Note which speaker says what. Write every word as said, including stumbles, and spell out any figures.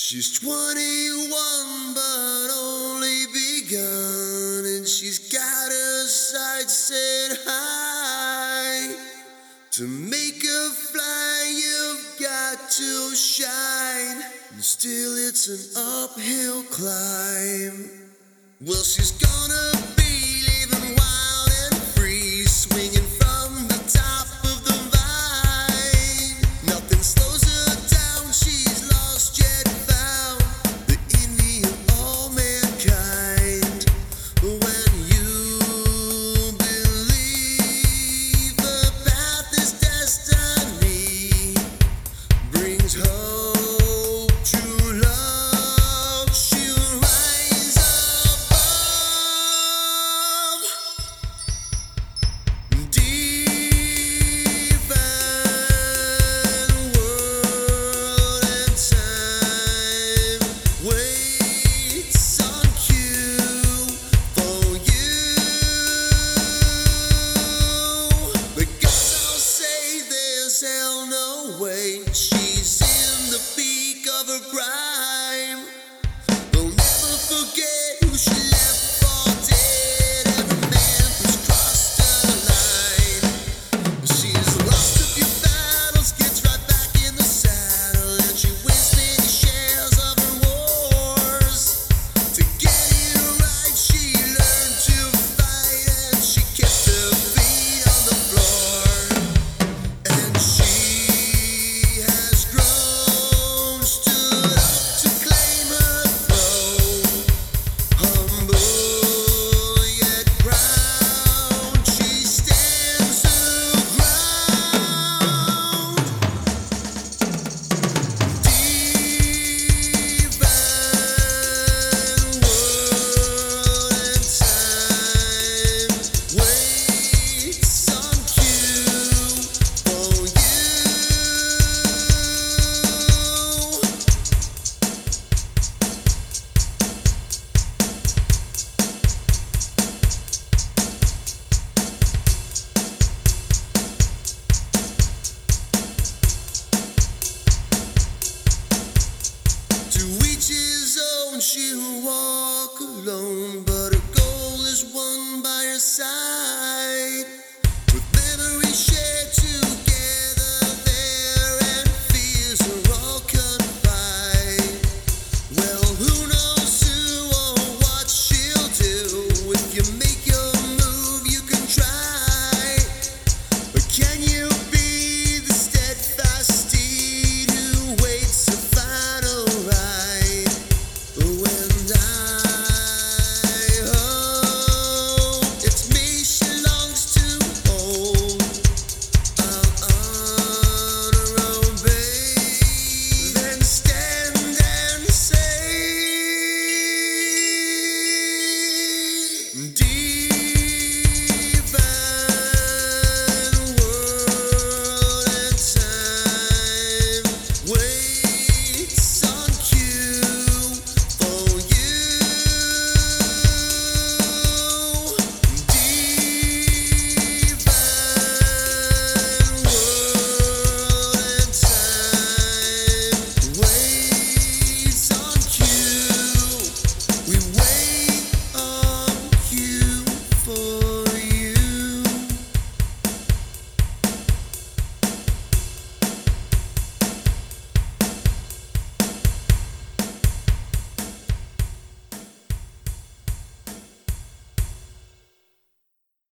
Speaker 1: She's twenty-one but only begun, and she's got her sights set high. To make her fly you've got to shine, and still it's an uphill climb. Well, she's gonna be living wild and free, swinging from the top of the vine. Nothing slows her down, she's lost yet found, the envy of all mankind. When you believe the path is destiny, brings hope, true love, she'll rise above. Divine world and time waits on cue for you. The gods all say there's hell no way. She's in the peak of her prime. They'll never forget who she left for dead. Every man who's crossed her line. She's lost a few battles, gets right back in the saddle, and she wins many shares of her wars. To get it right, she learned to fight, and she kept her feet on the floor. And she has grown, stood up to claim her throne. Humble yet proud, she stands her ground. Divine world and time waits on cue for you. To each his own, she'll walk alone, but her goal is won by her side.